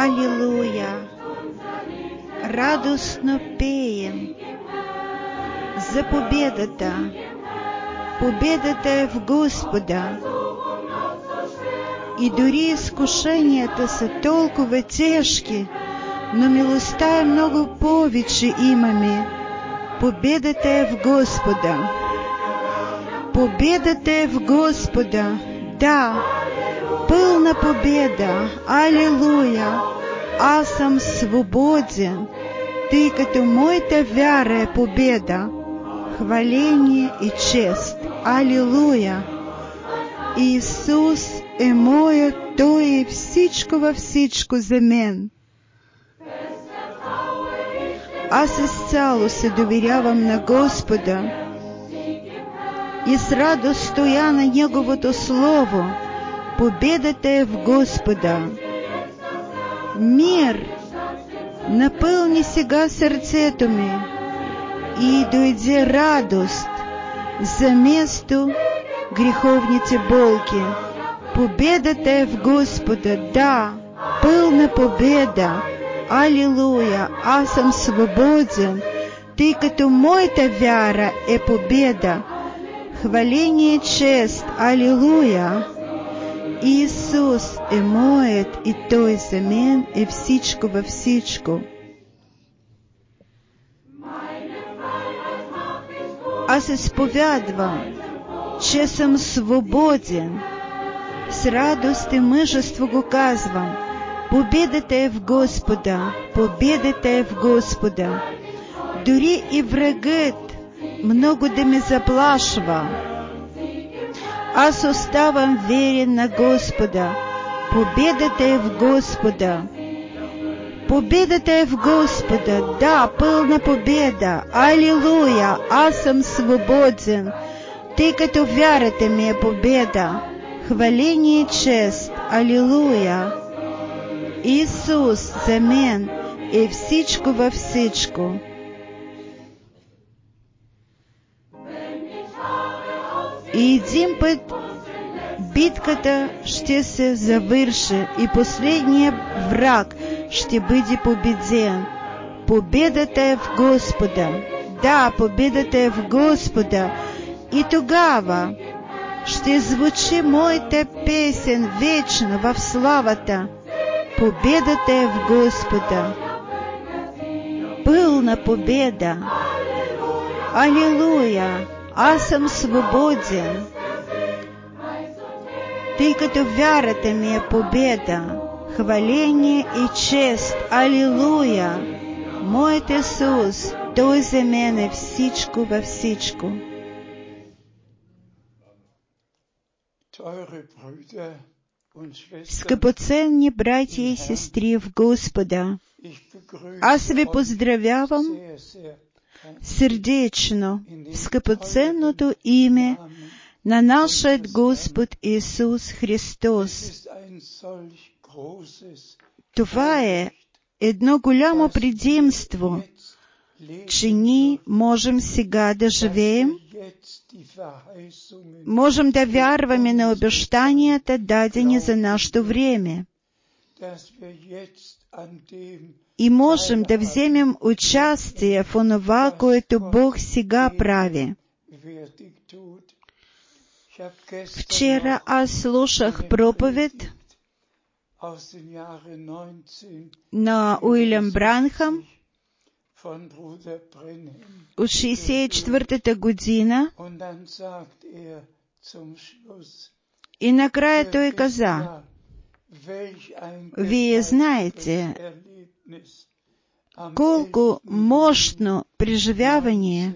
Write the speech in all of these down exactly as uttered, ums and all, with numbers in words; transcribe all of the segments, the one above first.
Аллилуйя! Радостно пеем за победата. Победата е в Господа. И дори изкушенията са толкова тежки, но милостта е много повече имаме. Победата е в Господа. Победата е в Господа. Да, пълна победа. Алилуя! Аз съм свободен, тъй като моята вяра е победа. Хваление и чест. Алилуя! Исус е моят, Той е всичко във всичко за мен. Аз изцяло се доверявам на Господа и с радост стоя на Неговото Слово. Победата е в Господа. Мир напълни сега сърцето ми и дойде радост за место греховните болки. Победата е в Господа, да, пълна победа. Алилуя! Аз съм свободен, тъй като моята вяра е победа. Хваление и чест. Алилуя! Исус е моят и Той за мен е всичко във всичко. Аз изповядвам, че съм свободен. С радост и мъжество го казвам. Победата е в Господа. Победата е в Господа. Дори и врагът много да ме заплашва, аз оставам верен на Господа. Победата е в Господа. Победата е в Господа. Да, пълна победа. Алилуя! Аз съм свободен, тъй като вярата ми е победа. Хваление и чест. Алилуя! Исус за мен е всичко във всичко. И един път битката ще се завърши и последният враг ще бъде победен. Победата е в Господа. Да, победата е в Господа. И тогава ще звучи моята песен вечно в славата. Победата е в Господа. Пълна победа. Алилуя! Аз съм свободен, тъй като вярата ми е победа. Хваление и чест. Алилуя! Моят Исус, Той за мен е всичко във всичко. Скъпоценни братя и сестри в Господа, аз ви поздравявам сърдечно в скъпоценното име на нашият Господ Исус Христос. Това е едно голямо предимство, че ние можем сега да живеем, можем да вярваме на обещанията, дадени за нашето време, и можем да вземем участие в онова, което Бог сега прави. Вчера аз слушах проповед на Уилям Бранхам от шейсет и четвъртата година и накрая той каза: вие знаете колко мощно преживяване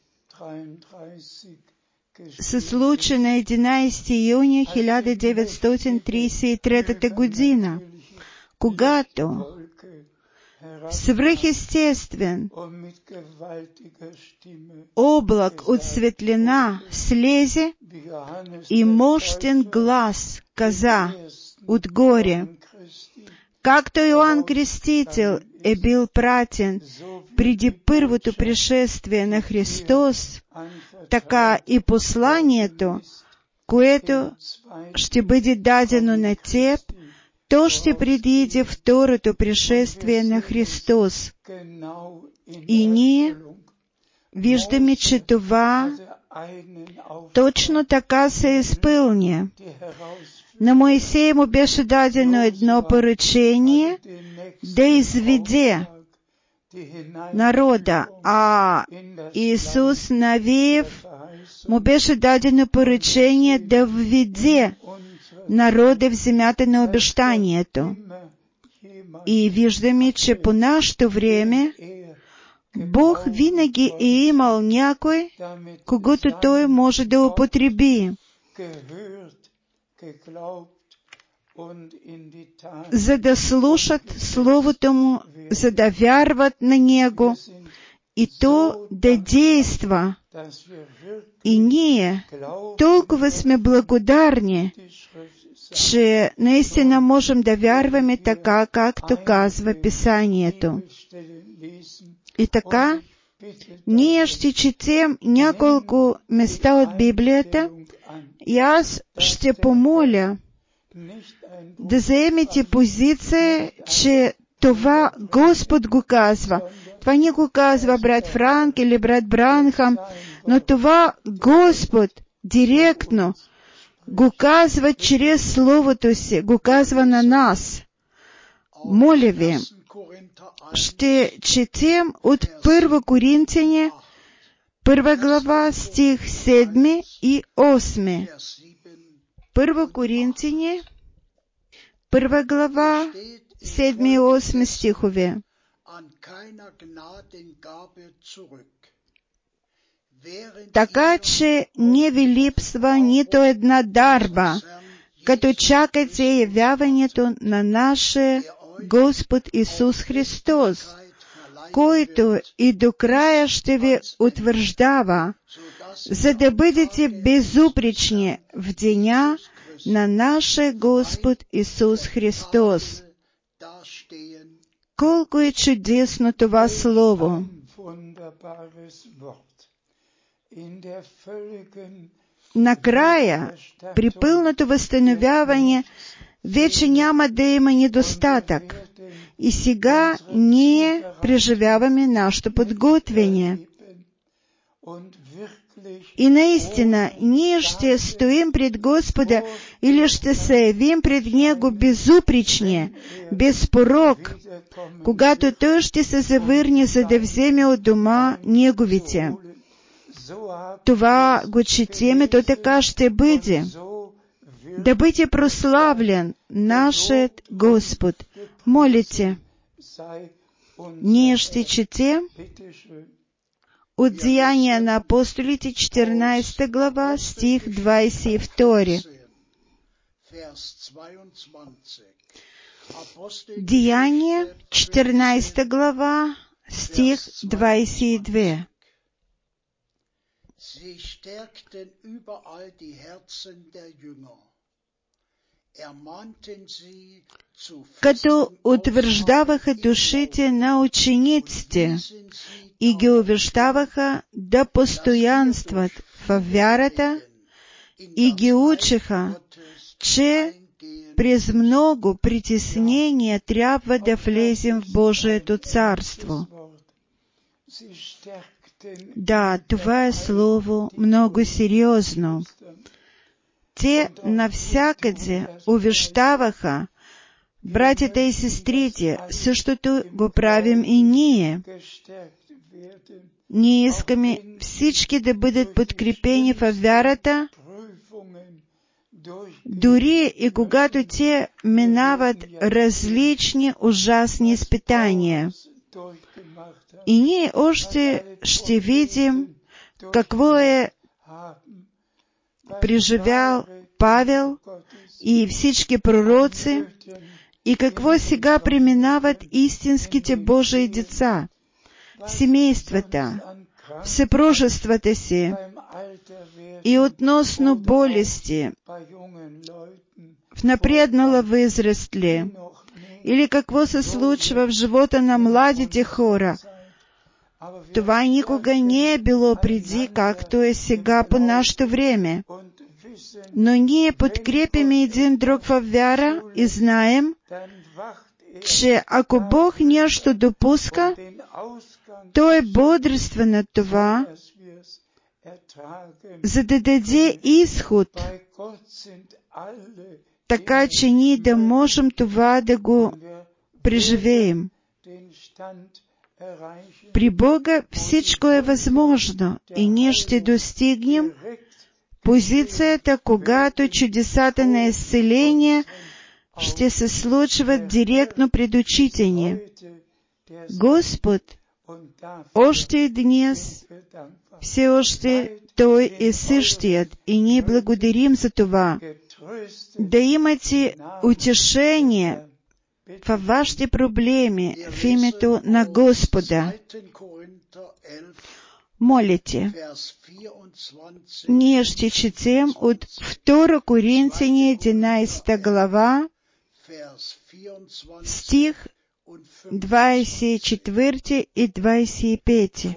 се случи на единадесети юни хиляда деветстотин тридесет и трета година, когато свръхестествен облак от светлина слезе и мощен глас каза отгоре: както Йоанн Крестител е бил пратен преди първото пришествие на Христос, така и посланието, което ще бъде дадено на теб, то ще предиде второто пришествие на Христос. И ние виждаме, че това точно така се изпълни. На Моисея му беше дадено едно поръчение да изведе народа, а Исус Навиев му беше дадено поръчение да введе народа в земята на обещанието. И виждаме, че по нашето време Бог винаги е имал някой, когото Той може да употреби, за да слушат Словото Му, за да вярват на Него и то да действа. И ние толкова сме благодарни, че наистина можем да вярваме така, както казва Писанието. И така, ние ще четем няколко места от Библията и аз ще помоля да заемете позиция, че това Господ го казва. Това не го казва брат Франк или брат Бранхам, но това Господ директно го казва чрез Словото си, го казва на нас. Моля ви, ще четем от Първо Коринтяне, първа глава, стих седми и осми. Първо Коринтяне, първа глава, седми и осми стихове. Така че не ви липсва нито една дарба, като чакате явяването на нашия Господ Исус Христос, който и до края ще ви утвърждава, за да бъдете безупречни в деня на нашия Господ Исус Христос. Колко е чудесно това слово! Накрая, при пълното възстановяване, вече няма да има недостатък. И сега ние преживяваме нашето подготвяне. И наистина, ние ще стоим пред Господа или ще се явим пред Него безупречни, без порок, когато Той ще се завърне, за да вземе от дома Неговите. Това го четеме, то така ще бъде. Да бъде прославлен нашият Господ. Молите. Ние ще четем от Деяния на апостолите, четиринадесета глава, стих двадесет и втори. Деяния, четиринадесета глава, стих двадесет и два. Като утвърждаваха душите на учениците и ги увещаваха да постоянстват във вярата и ги учеха, че през много притеснения трябва да влезем в Божието царство. Да, това е слово много сериозно. Те навсякъде увещаваха братята и сестрите, същото го правим и ние. Ние искаме всички да бъдат подкрепени във вярата, дори и когато те минават различни ужасни изпитания. И ние още ще видим какво е преживял Павел и всички пророци и какво сега преминават истинските Божии деца в семействата, в съпружествата си и относно болести, в напреднала възраст ли, или какво се случва в живота на младите хора. Това никога не е било преди, както е сега по нашето време. но ние подкрепяме един друг в вяра и знаем, че ако Бог нещо допуска, Той бодрства над това, за да даде изход, така че ние да можем това да го преживеем. При Бога всичко е възможно и ние ще достигнем позицията, когато чудесата на изцеление ще се случват директно пред очите ни. Господ още днес все още Той е същият и ние благодарим за това. Да имате утешение във вашите проблеми в името на Господа. Молите. Ние ще четем от втора Коринтяни единадесета глава, стих двадесет и четвърти и двадесет и пети.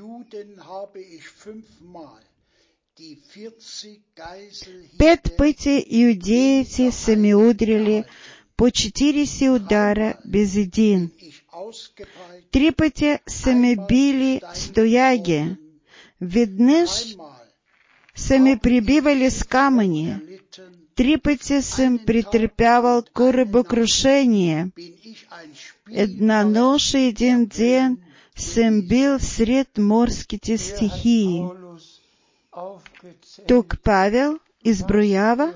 Пет пъти иудеите са ме удрили по четиридесет удара без един. Три пъти са ме били стояги. Веднъж са ме прибивали с камъни. Три пъти съм претърпявал корабокрушение. Една нощ и един ден съм бил сред морските стихии. Тук Павел изброява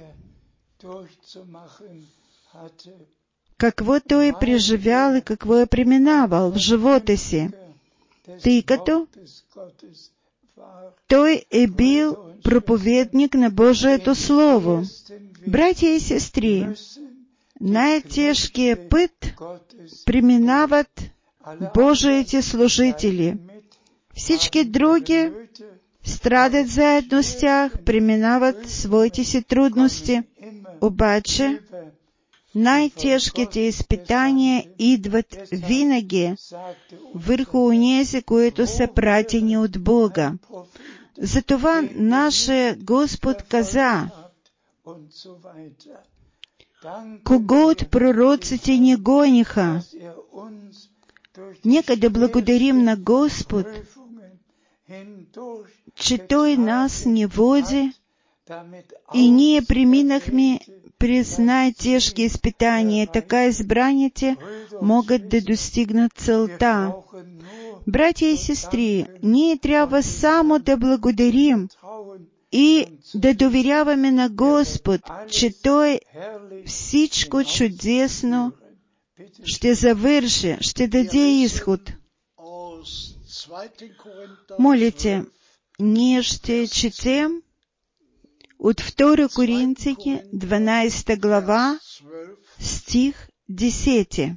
какво той е преживял и какво е преминавал в живота си, тъй като той е бил проповедник на Божието Слово. Братя и сестри, най-тежкият път преминават Божиите служители. Всички други страдат заедно с тях, преминават своите си трудности. Обаче, най-тежките изпитания идват винаги върху онези, които са пратени от Бога. Затова нашия Господ каза: кого от пророците ни гониха? Нека да благодарим на Господ, че Той нас не води и ние преминахме през най-тежки изпитания, така избраните могат да достигнат целта. Братя и сестри, ние трябва само да благодарим и да доверяваме на Господ, че Той всичко чудесно ще завърши, ще даде изход. Молите, ние ще четем от втора Коринтяни, дванадесета глава, стих десети.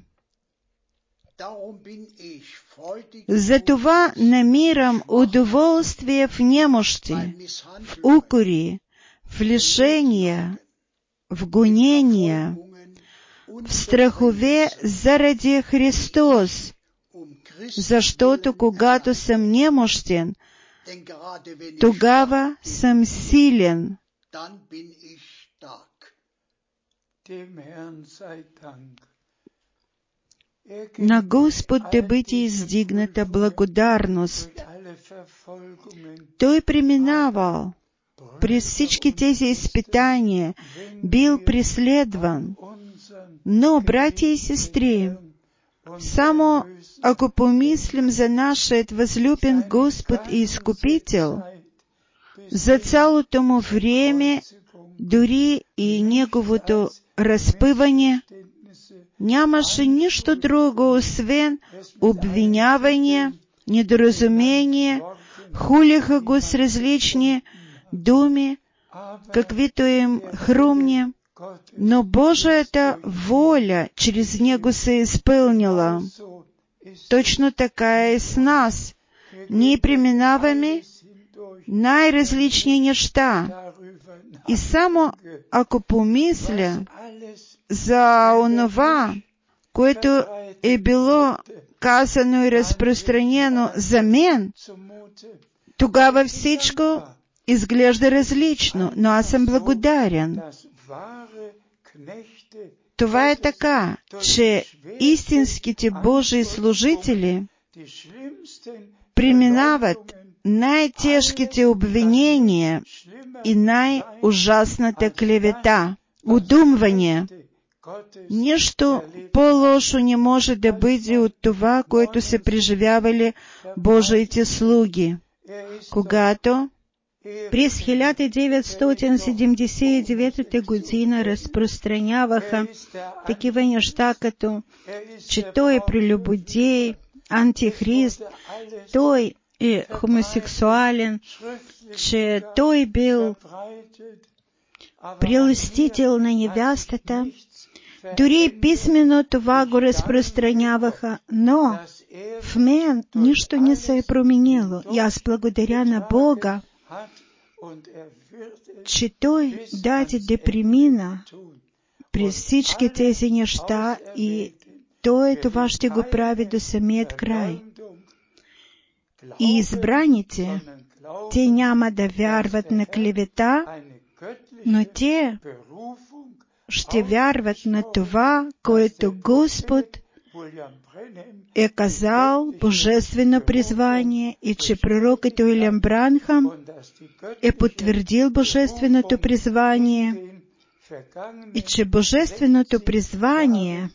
Затова намирам удоволствие в немощи, в укори, в лишения, в гонения, в страхове заради Христос, защото когато съм немощен, тогава съм силен. На Господ да бъде издигната благодарност. Той преминавал през всички тези изпитания, бил преследван. Но, братя и сестри, само ако помислим за нашият възлюбен Господ и Изкупител, за цялото му време, дори и неговото разпъване, нямаше нищо друго, освен обвиняване, недоразумение, хулиха го с различни думи, каквито им хрумни, но Божията воля чрез него се е изпълнила. Точно така е с нас. Ние преминаваме най-различни неща. И само ако помисля за онова, което е било казано и разпространено за мен, тогава всичко изглежда различно, но аз съм благодарен. Това е така, че истинските Божии служители преминават най-тежките обвинения и най-ужасната клевета, удумвания. Нищо по-лошо не може да бъде от това, което са преживявали Божиите слуги, когато през хиляда деветстотин седемдесет и девета година разпространяваха такива неща, като че той е прелюбодей, антихрист, той е хомосексуален, че той бил прелестител на невястата. Дори писмено това го разпространяваха, но в мен нищо не се е променило. И аз благодаря на Бога, че Той даде да премина през всички тези неща и Той това ще го прави до самият край. И избраните, те няма да вярват на клевета, но те ще вярват на това, което Господ е казал, божествено призвание, и че пророкът Уилям Бранхам е потвърдил божественото призвание, и че божественото призвание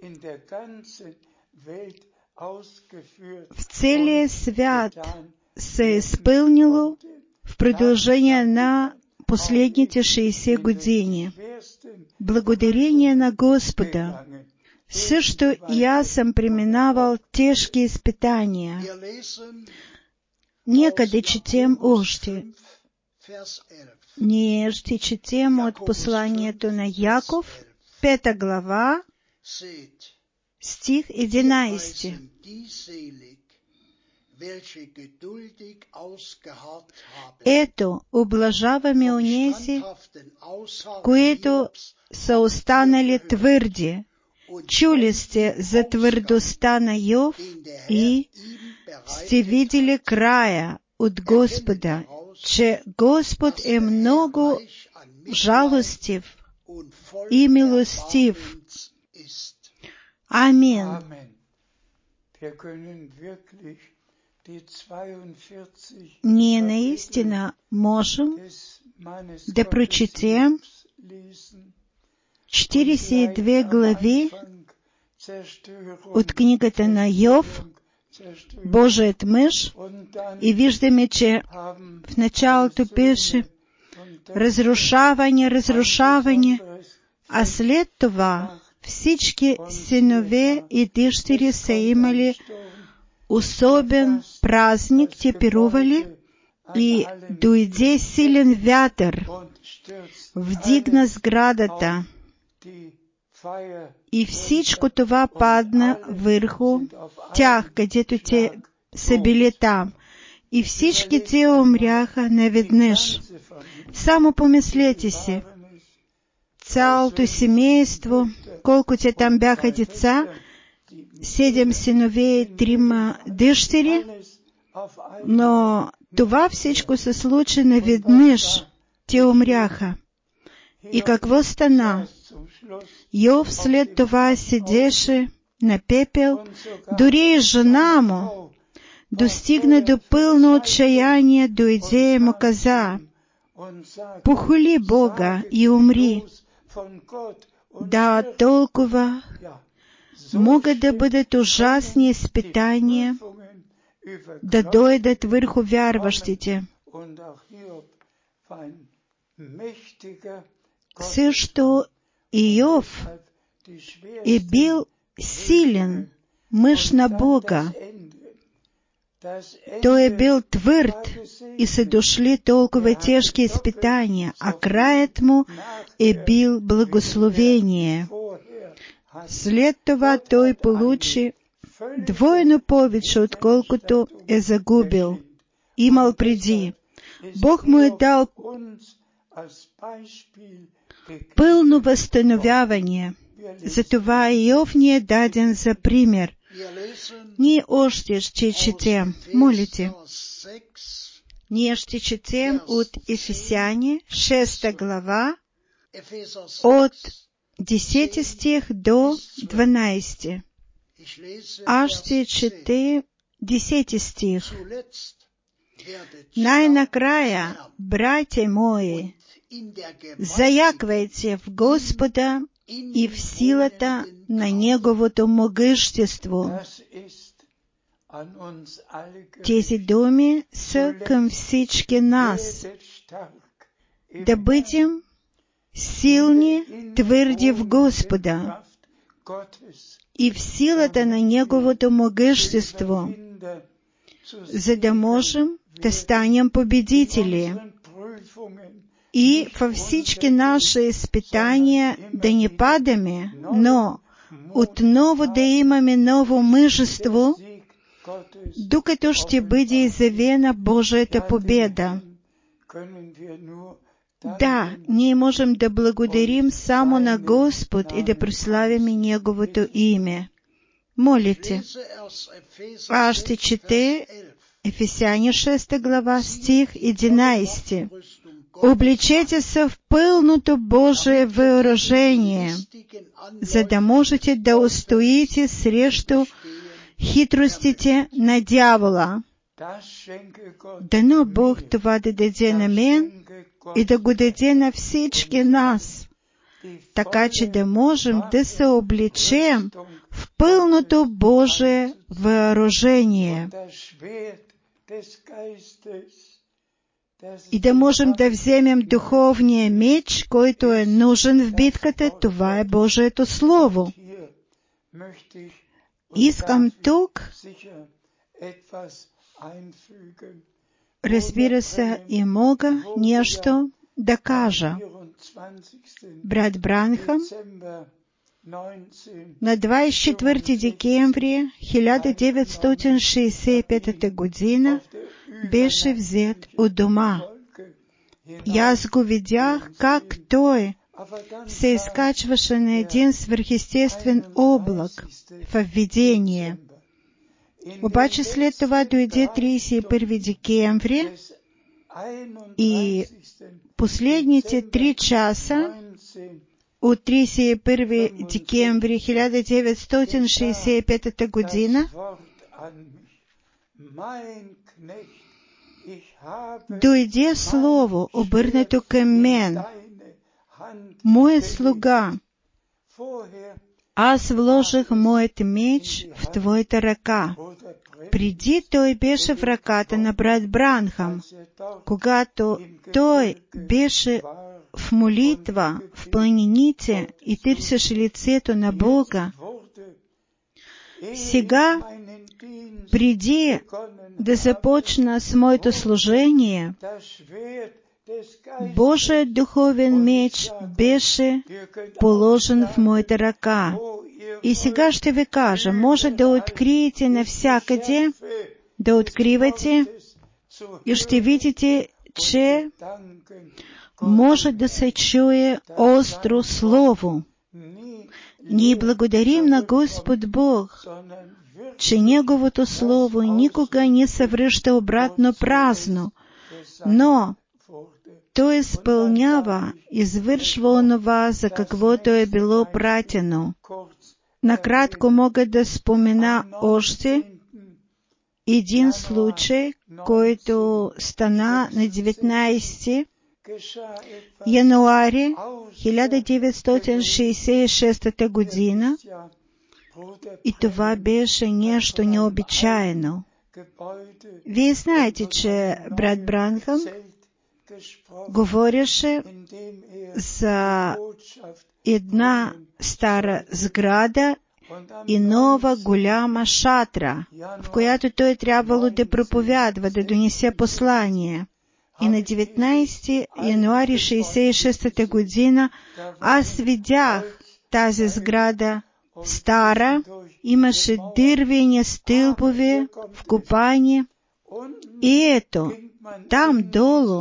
в целия свят се е изпълнило в продължение на последните шейсет години. Благодарение на Господа, също и аз съм преминавал тежки изпитания. Нека да четем още. Ние ще четем от посланието на Яков, пета глава, стих единайсети. Ето, облажаваме онези, които са останали твърди. Чули сте за твърдостта на Йов и сте видели края от Господа, че Господ е много жалостив и милостив. Амин. Ние наистина можем да прочетем четиридесет и две глави от книгата на Йов, Божият мъж, и виждаме, че в началото пише разрушаване, разрушаване, а след това всички синове и дъщери са имали особен празник, те пирували, и дойде силен вятър, вдигна сградата, и всичко това падна върху тях, където те са били там. И всички те умряха наведнъж. Само помислете си, цялото семейство, колко те там бяха деца, седем синове и трима дъщери, но това всичко се случи наведнъж. Те умряха. И какво стана? Йов след това седеше на пепел, дори и жена му достигна до пълно отчаяние, дойде и му каза: похвали Бога и умри. Да, толкова могат да бъдат ужасни изпитания да дойдат върху вярващите. Също Йов е бил силен мъж на Бога. Той е бил твърд и са дошли толкова тежки изпитания, а краят му е бил благословение. След това той получи двойно повече, отколкото е загубил, имал преди. Бог му е дал пълно възстановяване. Затова Йов ни е даден за пример. Ние още ще четем. Молите. Ние ще четем от Ефесяни, шеста глава, от десети стих до дванадесети. Аз ще чета десети стих. Най-накрая, братя мои, заяквайте в Господа и в силата на Неговото могъщество. Тези думи са към всички нас. Да бъдем силни, твърди в Господа и в силата на Неговото могъщество, за да можем да станем победители и във всички наши изпитания да не падаме, но отново да имаме ново мъжество, докато ще бъде изявена Божията победа. Да, ние можем да благодарим само на Господ и да прославяме Неговото име. Молите. Аз ще чета Ефесяни шеста глава, стих единадесети. Облечете се в пълното Божие въоръжение, за да можете да устоите срещу хитростите на дявола. Дано Бог това да даде на мен и да го даде на всички нас, така че да можем да се облечем в пълното Божие въоръжение и да можем да вземем духовния меч, който е нужен в битката. Това е Божието Слово. Искам тук, разбира се, и мога нещо да кажа. Брат Бранхам на двадесет и четвърти декември хиляда деветстотин шестдесет и пета година беше взет от дома. И аз го видях как той се изкачваше на един свръхестествен облак в видение. Обаче след това дойде тридесет и първи декември и последните три часа от тридесет и първи декември хиляда деветстотин шестдесет и пета година дойде слово, обърнато към мен. Моя слуга, аз вложих моят меч в твоята ръка. Преди той беше в ръката на брат Бранхам, когато той беше в молитва в планините и търсеше лицето на Бога. Сега, преди да започна с моето служение, Божият духовен меч беше положен в моята ръка. И сега ще ви кажа, може да откриете навсякъде, да откривате и ще видите, че може да се чуе остро слово. Ние благодарим на Господ Бог, че Неговото Слово никога не се връща обратно празно, но то изпълнява, извършва онова, за каквото е било пратено. Накратко мога да спомена още един случай, който стана на деветнадесети януари хиляда деветстотин шестдесет и шеста година, и това беше нещо необичайно. Вие знаете, че брат Бранхам говореше за една стара сграда и нова голяма шатра, в която той трябвало да проповядва, да донесе послание. И на деветнадесети януари шестдесет и шеста година аз видях тази сграда стара, имаше дървени стълбове, вкопани. И ето, там долу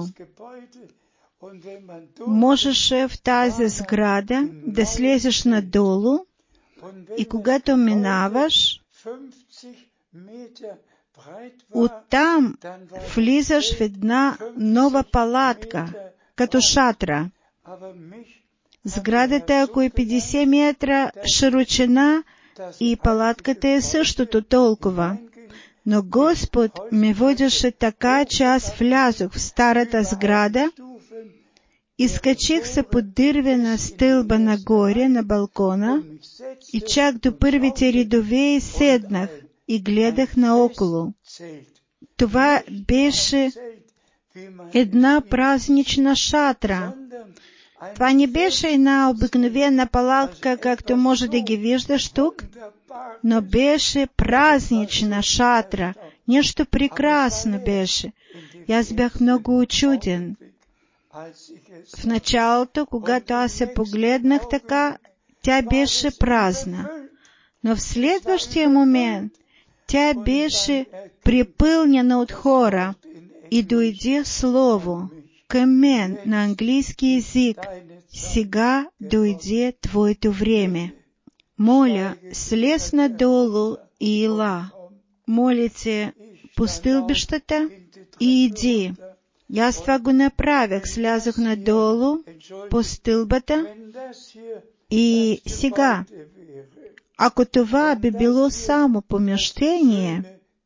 можеше в тази сграда да слезеш надолу и когато минаваш, Оттам влизаш в една нова палатка, като шатра. Сградата, ако е петдесет метра широчина, и палатката е същото толкова. Но Господ ме водеше така, че аз влязох в старата сграда, изкачих се под дървена стълба нагоре на балкона и чак до първите редове седнах и гледах наоколо. Това беше една празнична шатра. Това не беше една обикновена палатка, както може да ги виждаш тук, но беше празнична шатра. Нещо прекрасно беше. И аз бях много учуден. В началото, когато аз се погледнах така, тя беше празна. Но в следващия момент тя беше препълнена от хора и дойде слово към мен на английски език: сега дойде твоето време. Моля, слез надолу и ела. Молите по стълбищата и иди. И аз това го направих. Слязох надолу по стълбата и сега, ако това би било само помещение,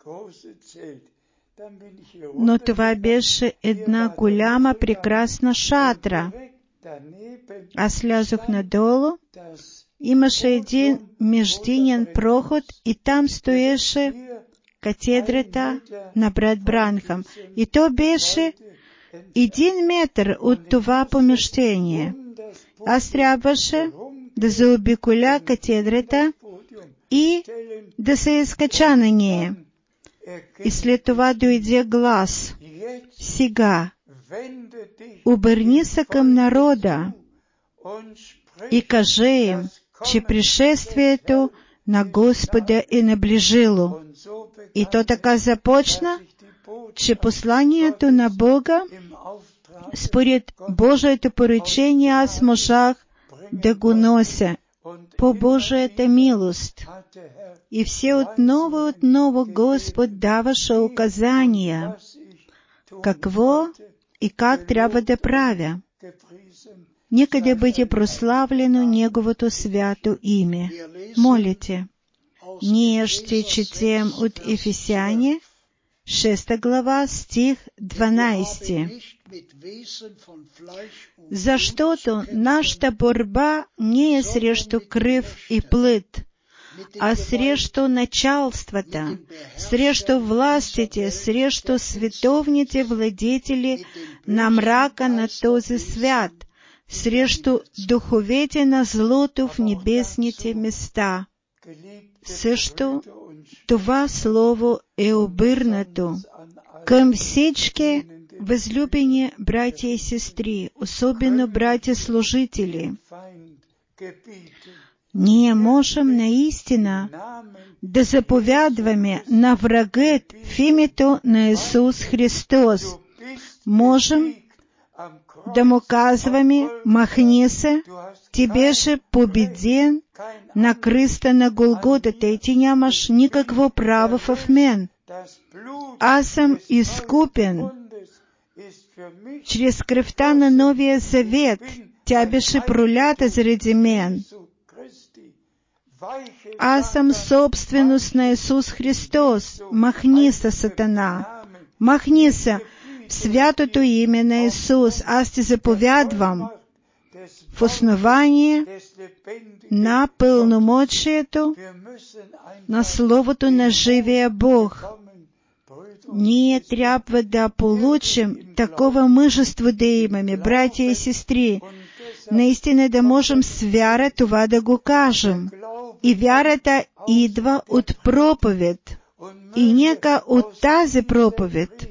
но това беше една голяма прекрасна шатра. Аз слязох надолу, имаше един междинен проход и там стоеше катедрата на брат Бранхам. И то беше един метър от това помещение. Аз трябваше да заобиколя катедрата и да се изкача на нея. И след това дойде глас: сега обърни се към народа и кажи им, че пришествието на Господа е наближило. И то така започна, че посланието на Бога, според Божието поръчение, аз можах да го нося по Божията милост. И все отново и отново Господ даваше указания, какво и как трябва да правя. Нека да бъде прославлено Неговото свято име. Молите. Ние ще четем от Ефесяне, шеста глава, стих дванайсети. Защото нашата борба не е срещу кръв и плът, а срещу началствата, срещу властите, срещу световните владетели на мрака на този свят, срещу духовете на злото в небесните места. Също това слово е обърнато към всички възлюбени братя и сестри, особено братя служители. Ние можем наистина да заповядваме на врагът в името на Исус Христос. Можем да му казваме: махни се, ти беше победен на кръста на Голготата и ти нямаш никакво право в мен. Аз съм изкупен чрез кръвта на Новия Завет. Тя беше пролята заради мен. Аз съм собственост на Исус Христос. Махни се, Сатана. Махни се в святото име на Исус. Аз ти заповядвам в основание на пълномощието на Словото на живия Бог. Ние трябва да получим такова мъжество да имаме, братя и сестри, наистина да можем с вяра това да го кажем. И вярата идва от проповед. И нека от тази проповед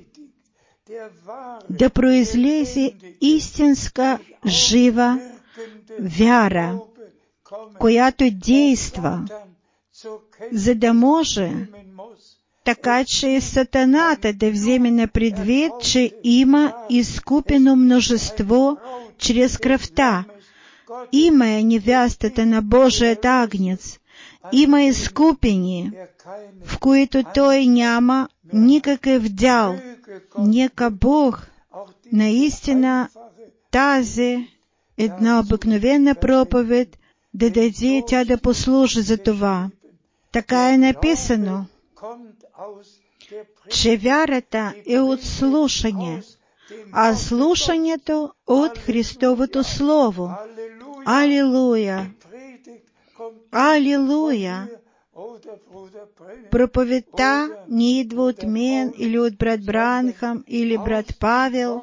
да произлезе истинска жива вяра, която действа, за да може така, че Сатаната да вземе на предвид, че има изкупено множество чрез кръвта. Има е невястата на Божият агнец. има изкупени, в които той няма никакъв дял. Нека Бог наистина тази една обикновена проповед да даде тя да послужи за това. Така е написано, че вярата е от слушане, а слушането от Христовото Слово. Алилуя! Алилуя! Проповедта не идва от мен или от брат Бранхам или брат Павел.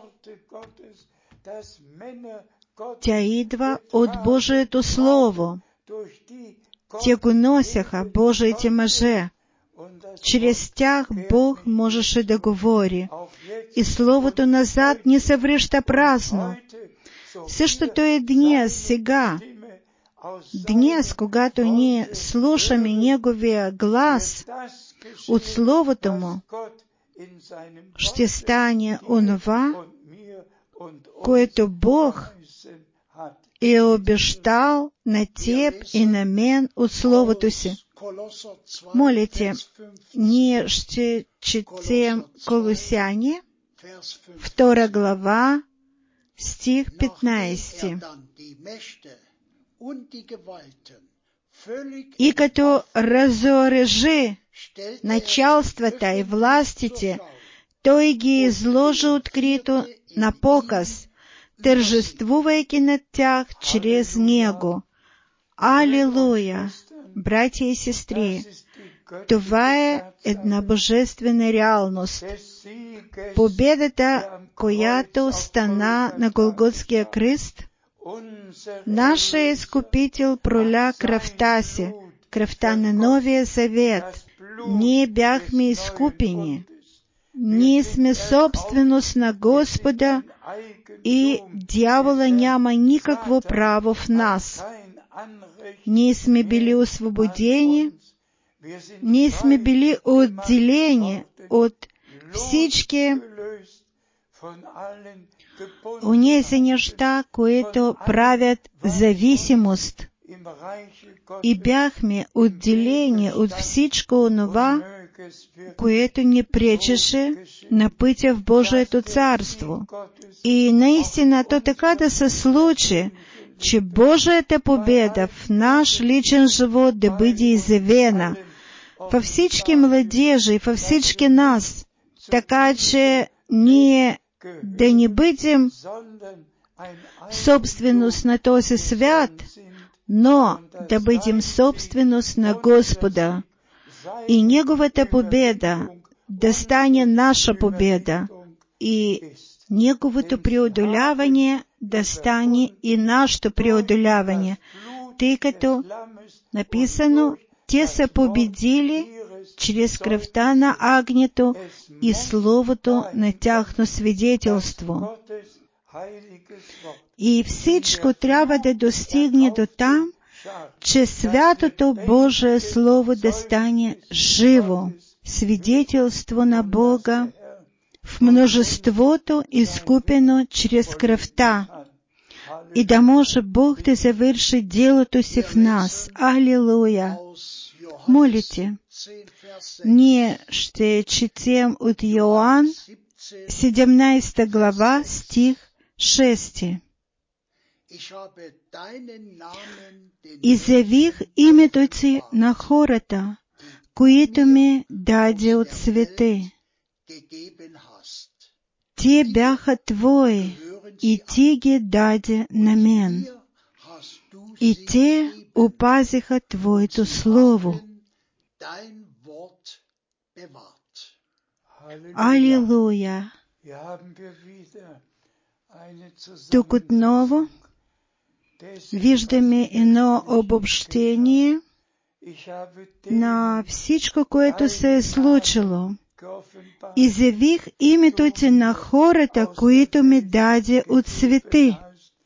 Тя идва от Божието Слово. Те го носяха, Божиите мъже. Чрез тях Бог можеше да говори. И Словото назад не се връща празно. Същото е днес, сега. Днес, когато ние слушаме Неговия глас от Словото Му, ще стане онова, което Бог е обещал на теб и на мен от Словото си. Молите, ние ще четем Колосяне, втора глава, стих петнайсети. И като разоръжи началствата и властите, той ги изложи открито на показ, тържествувайки над тях чрез Него. Алилуя! Братя и сестри, това е една божествена реалност. Победата, която стана на Голготския кръст, нашия Изкупител проля кръвта си, кръвта на Новия Завет. Ние бяхме изкупени. Ние сме собственост на Господа и дявола няма никакво право в нас. Ние сме били освободени, ние сме били отделени от всички онези неща, които правят зависимост, и бяхме отделени от всичко онова, което ни пречеше на пътя в Божието царство. И наистина то така да се случи, че Божията победа в наш личен живот да бъде изявена във всички младежи и във всички нас, така че ние да не бъдем собственост на този свят, но да бъдем собственост на Господа и Неговата победа да стане наша победа и Неговото преодоляване да стане и нашето преодоляване, тъй като написано, те са победили чрез кръвта на агнето и словото на тяхно свидетелство. И всичко трябва да достигне до там, че святото Божие Слово да стане живо, свидетелство на Бога в множеството, изкупено чрез кръвта, и да може Бог да завърши делото си в нас. Алилуя! Молите, ние ще четем от Йоан, седемнайсета глава, стих шести. Изявих името Ти на хората, които ми даде от свете. Те бяха Твои, и Ти ги даде на мен. И те опазиха Твоето Слово. Алилуя! Тук отново виждаме едно обобщение на всичко, което се е случило. Изявих името Ти на хората, които ми даде от свете.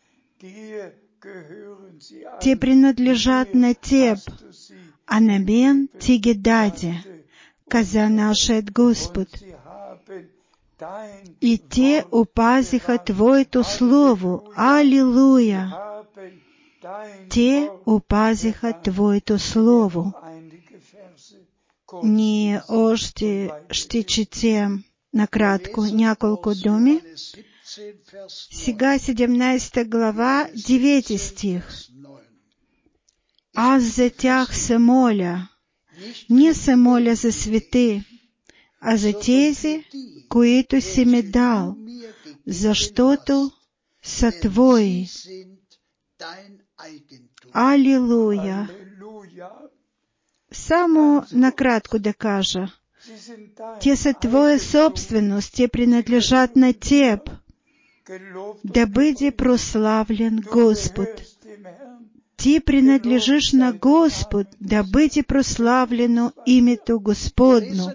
Те принадлежат на Теб, а на мен Ти ги даде, каза нашият Господ. И те опазиха Твоето Слово. Алилуя! те опазиха Твоето Слово. Ние още ще четем накратко няколко думи. Сега седемнадесета глава, девети стих. Аз за тях се моля, не се моля за святые, а за тези, които си ми дал, защото са Твои. Алилуя! Само накратко да кажа. Те са Твоя собственост, те принадлежат на Теб. Да бъде прославлен Господ. Ти принадлежиш на Господ, да бъде прославлено името Господно.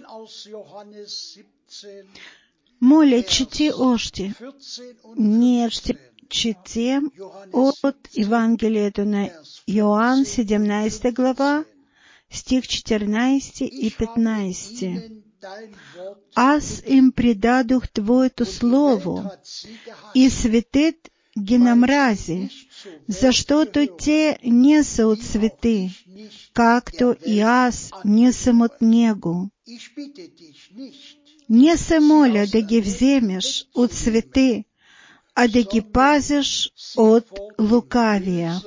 Моля, чети още. Ние ще четем от Евангелието на Йоан, седемнадесета глава, стих четирнадесети и петнадесети. Аз им предадох Твоето Слово, и светът ги намрази, защото те не са от светы, както и аз не съм от Него. Не се моля да ги вземеш от светы, а да ги пазиш от лукавия.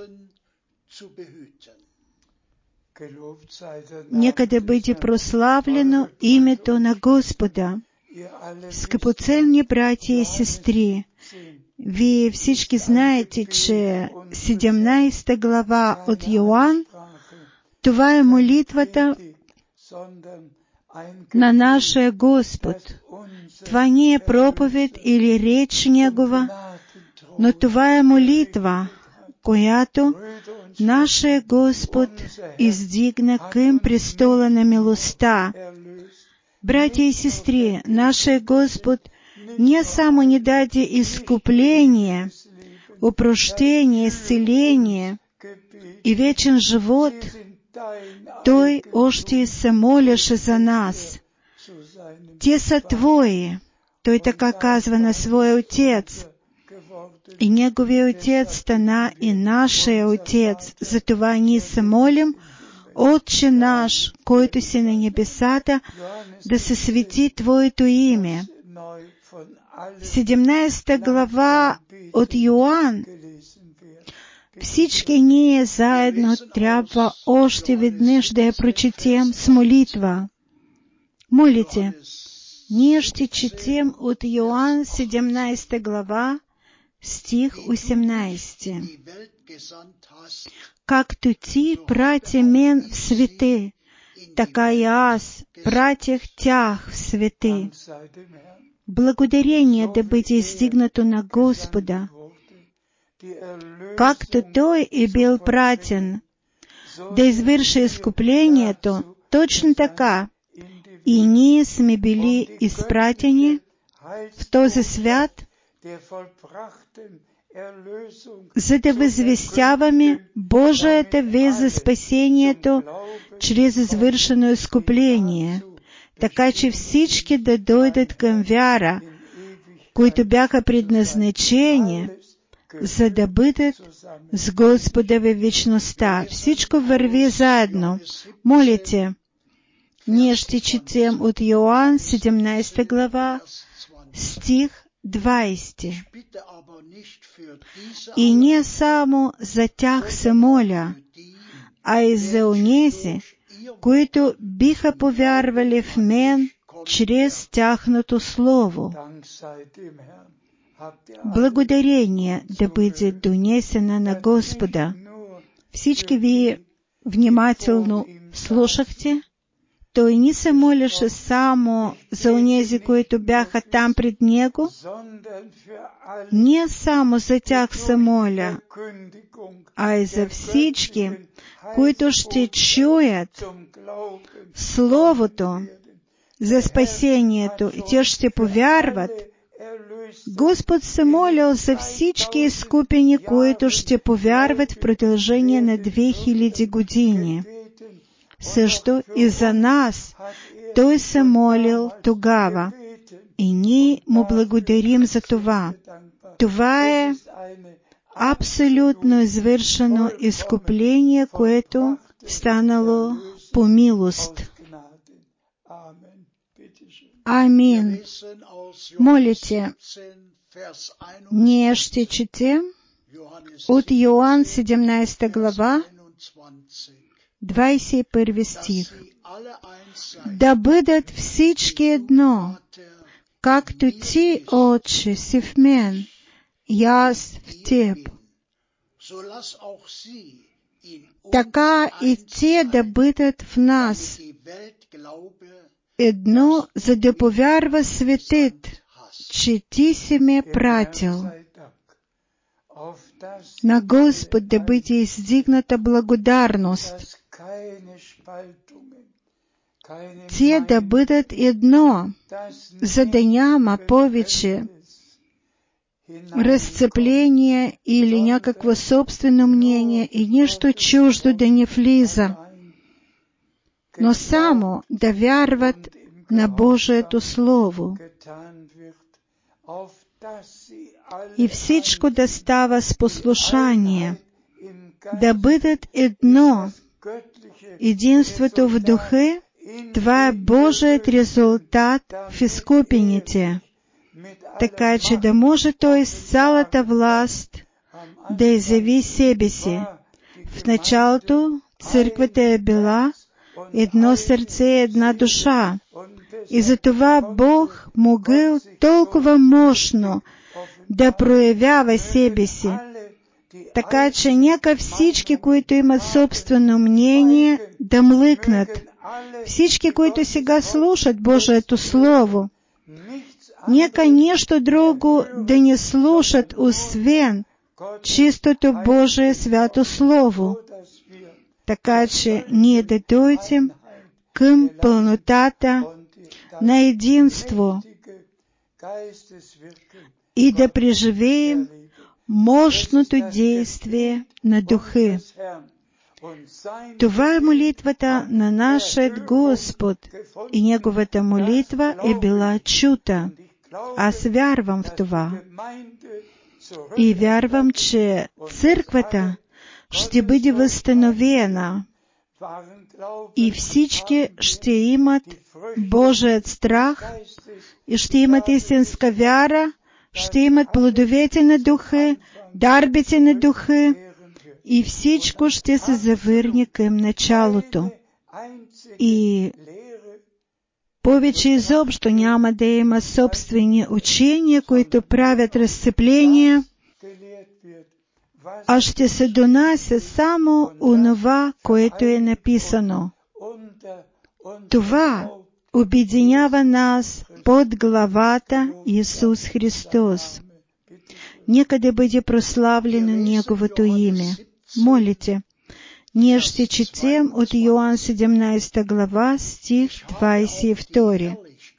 Нека да бъде прославлено името на Господа. Скъпоценни братя и сестри, вие всички знаете, че седемнадесета глава от Йоан, това е молитвата на нашия Господ. Това не е проповед или реч Негова, но това е молитва, която нашия Господ издигна към престола на милостта. Братя и сестри, нашия Господ не само ни даде изкупление, опрощение, исцеление и вечен живот, Той още се молеше за нас. Те са Твои. Той така казва на Своя Отец. И Неговия Отец стана и нашия Отец. Затова ние се молим, Отче наш, който си на небесата, да се свети Твоето име. седемнадесета глава от Йоан. Всички ние заедно трябва още веднъж да я прочетем с молитва. Молите, ние ще четем от Йоан седемнадесета глава, стих осемнадесети. Както Ти прати мен в светы, така и аз пратих Тях в светы. Благодарение да бъде издигнато на Господа. Както Той е бил пратен да извърши изкуплението, точно така и ние сме били изпратени в този свят, за да възвестяваме Божията вест за спасението чрез извършено изкупление, така че всички да дойдат към вяра, които бяха предназначени, за да бъдат с Господа във вечността. Всичко върви заедно. Молите. Ние ще четем от Йоан седемнадесета глава, стих двадесети. И не само за тях се моля, а и за онези, които биха повярвали в мен чрез тяхното слово. Благодарение да бъде донесена на Господа. Всички вие внимателно слушахте. Той не се молеше само за онези, които бяха там пред Него, не само за тях се моля, а и за всички, които ще чуят Словото за спасението и те ще повярват. Господ се молил за всички изкупени, които ще повярват в продължение на две хиляди години. Също и за нас Той се молил тогава. И ние Му благодарим за това. Това е абсолютно извършено изкупление, което станало по милост. Амин. Молите. Ние ще четем от Йоан седемнадесета глава, двадесет и първи стих. Да бъдат всички едно, както Ти, Отче, си в мен, и аз в Теб. Така и те да бъдат в нас едно, за да повярва светът, че Ти си ме пратил. На Господ да бъде издигната благодарност. Те да бъдат едно, за да няма повече разцепление или някакво собствено мнение и нищо чуждо да не влиза, но само да вярват на Божието Слово. И всичко да става с послушание, да бъдат едно. Единството в Духа, това е Божият резултат в изкупените, така че да може Той с цялата власт да изяви себе си. В началото църквата е била едно сърце и една душа, и затова Бог могъл толкова мощно да проявява себе си. Така че нека всички, които имат собствено мнение, да млъкнат. Всички, които сега слушат Божието Слово, нека нищо друго да не слушат, освен чистото Божие свято Слово. Така че ние да дойдем към пълнотата на единство и да преживеем мощното действие на Духа. Това е молитвата на нашия Господ, и Неговата молитва е била чута. Аз вярвам в това. И вярвам, че църквата ще бъде възстановена и всички ще имат Божият страх и ще имат истинска вяра, ще имат плодовете на Духа, дарбите на Духа, и всичко ще се завърне към началото. И повече изобщо няма да има собствени учения, които правят разцепления, а ще се донася само онова, което е написано. Това обединява нас под главата Исус Христос. Нека да бъде прославлено Неговото име. Молите. Ние ще четем от Йоан седемнадесета глава, стих двадесет и втори.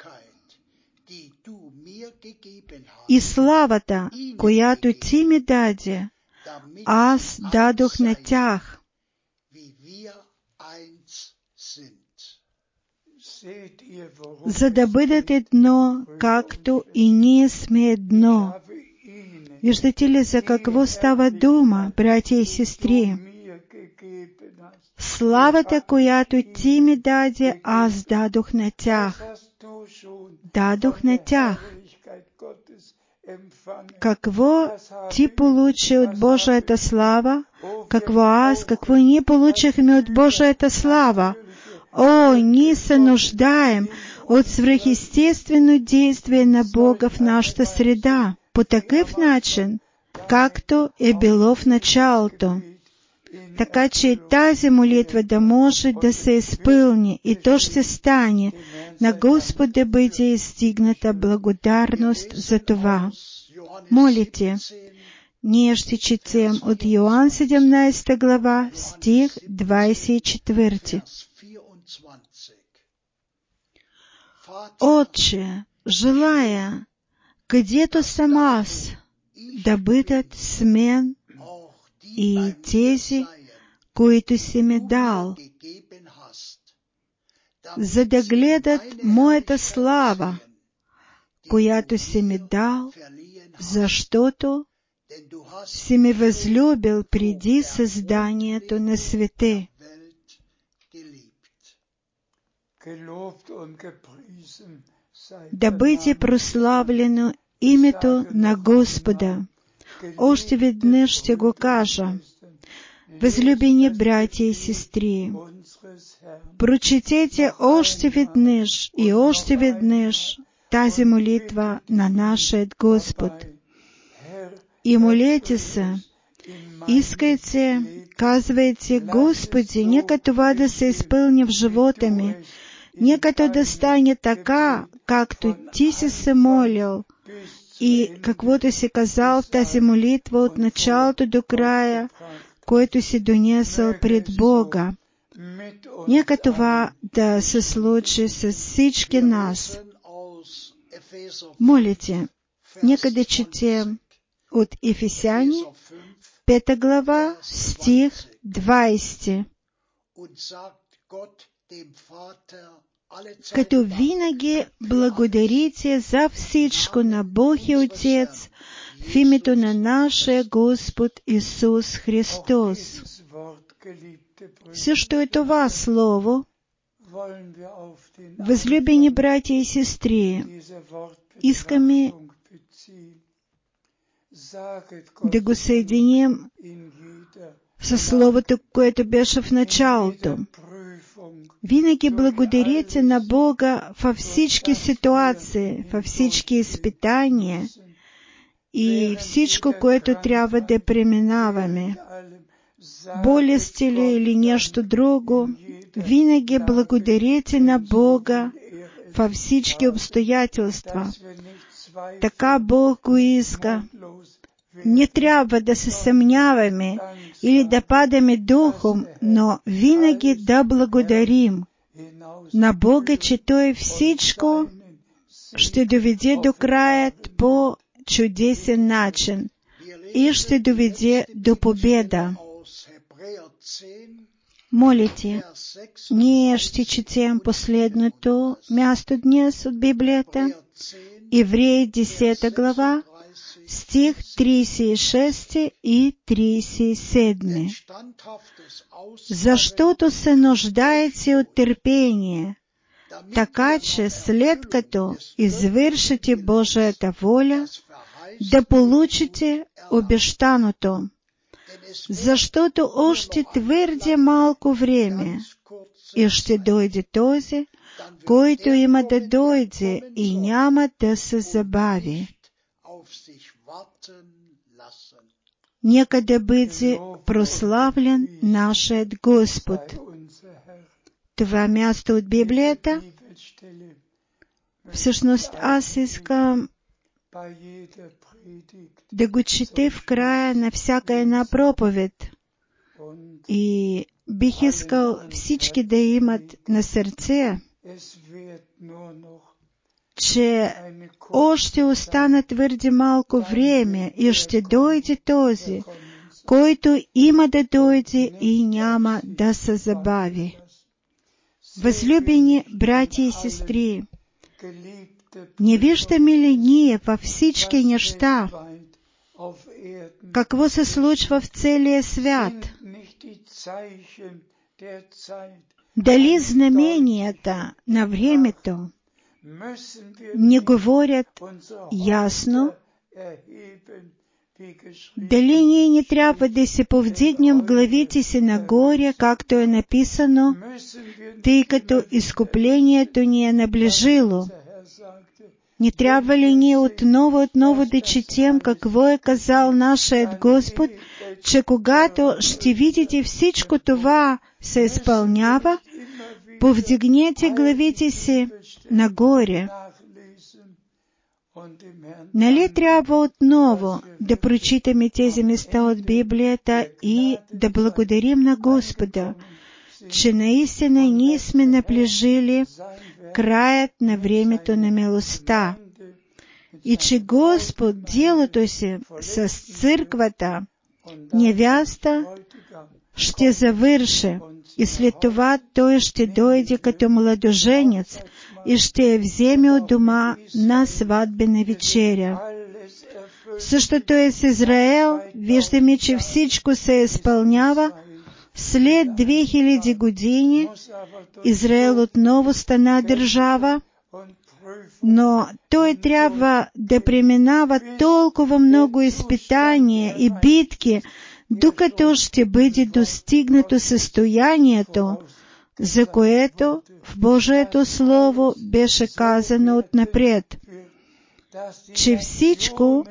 И славата, която Ти ми даде, аз дадох на тях. За да бъдат едно, както и ние сме едно. Виждате ли за какво става дума, братя и сестри? Славата, която Ти ми даде, аз дадох на тях. Дадох на тях. Какво Ти получи от Божията слава? Какво аз, какво ние получихме от Божията слава? О, ние се нуждаем от свръхестествено действие на Бога в нашата среда, по такъв начин, както е било в началото. Така че тази молитва да може да се изпълни, и то ще стане. На Господ да бъде издигната благодарност за това. Молите. Ние ще четем от Йоан седемнадесета глава, стих двадесет и четвърти. Отче, желая, където съм аз, да бъдат с мен и тези, които си ми дал, за да гледат моята слава, която си ми дал, защото си ме възлюбил преди созданието на света. Да бъде прославлено името на Господа. Още веднъж ще го кажа. Възлюбени братя и сестри, прочетете още веднъж и още веднъж тази молитва на нашия Господ. И молете се, искайте, казвайте: Господи, нека това да се изпълни в живота ми, нека то да стане така, както Ти си се молил и каквото си казал в тази молитва от началото до края, който си донесъл пред Бога. Нека това да се случи с всички нас. Молите, нека да четем от Ефесяни, пета глава, стих двайсети. Като винаги благодарите за всичко на Бог и Отец в името на нашия Господ Исус Христос. Също е това слово, възлюбени братя и сестри, искаме да го съединим със словото, което беше в началото. Винаги благодарите на Бога във всички ситуации, във всички изпитания и всичко, което трябва да преминаваме. Болести ли или нещо друго, винаги благодарите на Бога във всички обстоятелства. Така Бог го иска. Не трябва да се съмняваме или да падаме духом, но винаги да благодарим на Бога, че Той всичко ще доведе до края по чудесен начин и ще доведе до победа. Молите, ние ще четем последното място днес от Библията, Евреи десета глава, стих тридесет и шести и тридесет и седми. Защото се нуждаете от търпение, така че след като извършите Божията воля, да получите обещаното. Защото още твърде малко време и ще дойде този, който има да дойде и няма да се забави. Нека да бъде прославлен нашият Господ. Това място от Библията, всъщност аз искам да го чете в края на всяка една проповед. И бих искал всички да имат на сърце, че още остана твърде малко време и ще дойде този, който има да дойде и няма да се забави. Възлюбени братя и сестри, не виждаме ли ние във всички неща, какво се случва в целия свят? Дали знаменията на времето не говорят ясно? Дали ние не трябва да се повдигнем главите си нагоре, както е написано, тъй като изкуплението ни е наближило? Не трябва ли ние отново, отново да четем какво е казал нашият Господ, че когато ще видите всичко това се изпълнява, повдигнете главите си нагоре. Нали трябва отново да прочитаме тези места от Библията и да благодарим на Господа, че наистина ние сме наближили краят на времето на милостта и че Господ делото си с църквата, невяста, ще завърши и след това Той ще дойде като младоженец и ще я вземе от дома на сватбена вечеря. Същото е с Израел. Виждаме, че всичко се изпълнява. След две хиляди години Израел отново стана държава, но той трябва да преминава толкова много изпитания и битки, докато ще бъде достигнато състоянието, за което в Божието Слово беше казано отнапред, че всичко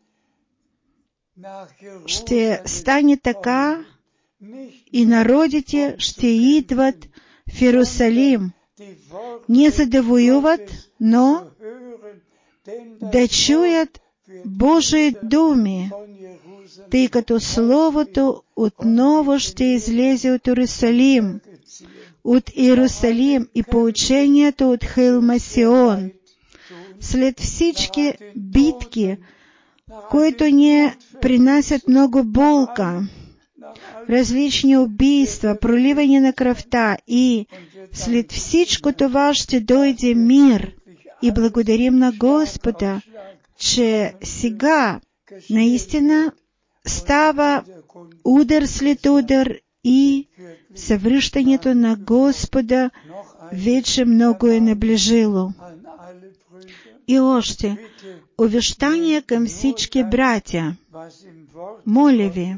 ще стане така и народите ще идват в Иерусалим, не за да воюват, но да чуят Божии думи, тъй като Словото отново ще излезе от Иерусалим, от Иерусалим и поучението от хълма Сион. След всички битки, които ни принасят много болка, различни убийства, проливане на кръвта, и след всичко това ще дойде мир. И благодарим на Господа, че сега наистина става удар след удар и съвръщането на Господа вече много е наближило. И още, увещание към всички братя. Моля ви,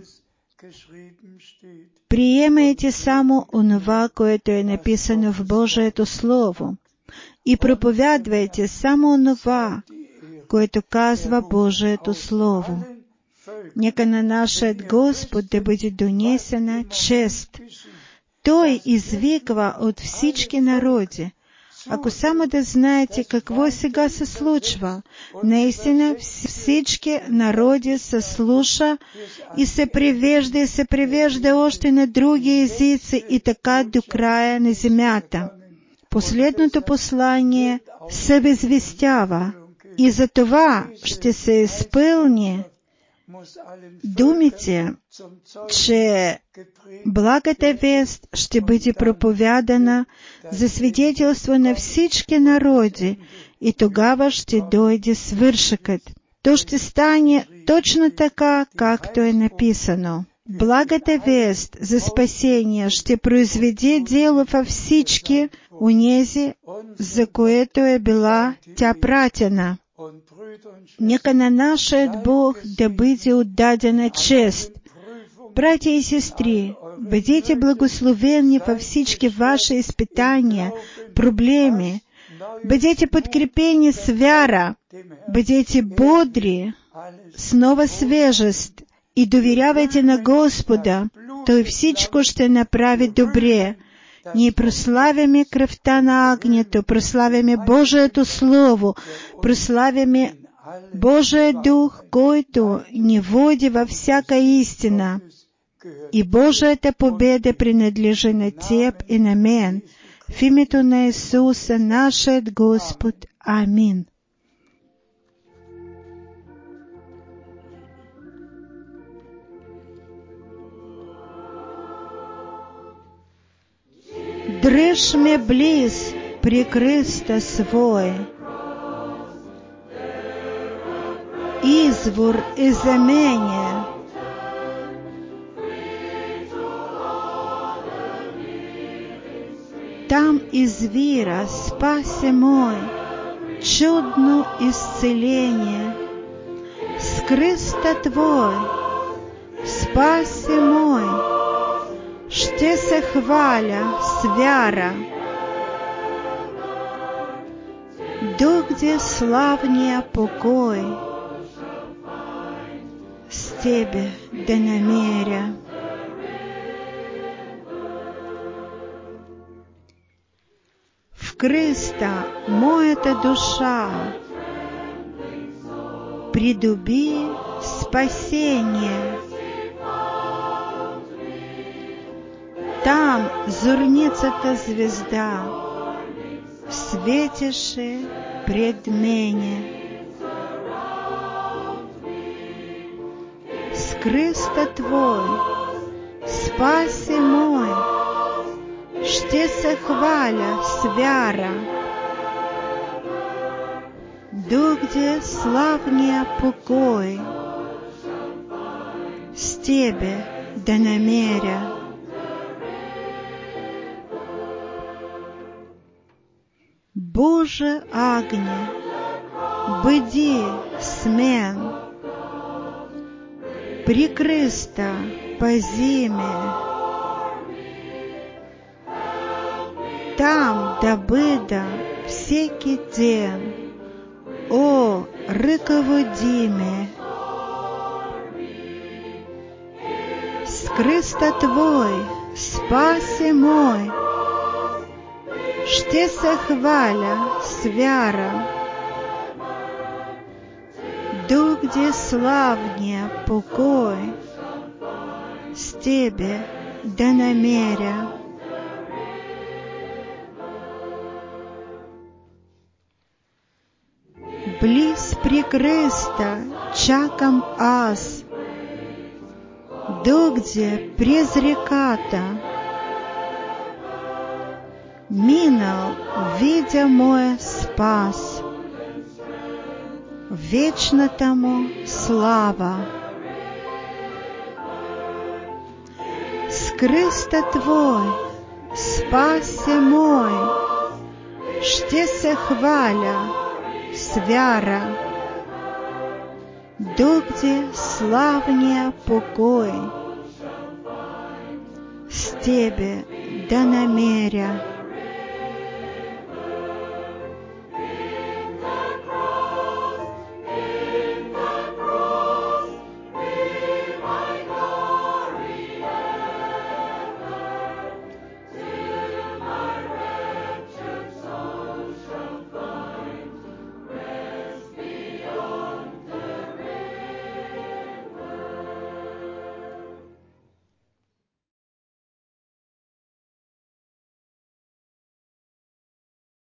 приемайте само онова, което е написано в Божието Слово, и проповядвайте само онова, което казва Божието Слово. Нека на нашият Господ да бъде донесена чест. Той извиква от всички народи. Ако само да знаете какво сега се случва, наистина всички народи се слуша и се превежда и се превежда още на други езици и така до края на земята. Последното послание се възвестява и за това ще се изпълни думите, че благата вест ще бъде проповядана за свидетелство на всички народи и тогава ще дойде свършъкът. То ще стане точно така, както е написано. Благата вест за спасение ще произведе дело във всички онези, за което е била тя пратена. Нека на нашият Бог да бъде отдадена чест. Братя и сестри, бъдете благословени във всички ваши изпитания, проблеми. Бъдете подкрепени с вяра. Бъдете бодри, с нова свежест и доверявайте на Господа. Той всичко ще направи добре. Ние прославяме кръвта на агнето, прославяме Божието Слово, прославяме Божия Дух, който ни води във всяка истина. И Божията победа принадлежи на Теб и на мен. В името на Исуса, нашият Господ. Амин. Дръж ме близ при кръста свой, извор е за мене. Там извира спаси мой, чудно исцеление. С кръста Твой, спаси мой, ще се хваля с вяра, догде славния покой с Тебе да намеря. В кръста моята душа придоби спасение. Там зорницата звезда светеше пред мене. С кръста Твой, спаси мой, ще се хваля с вяра, догде славния покой Тебе да намеря. Боже агне, быди смен, прикрыста по зиме, там добыда всякий день, о рыководиме. Скрыста Твой, спаси мой, что се хваля свяра, ду где славнее покой, с Тебе да намеря. Близ прикрыста чаком аз, ду где през реката, минал, видя мой спас, вечно тому слава. Скрыста Твой, спаси мой, что се хваля свяра, ду где славнее покой, с Тебе да намеря.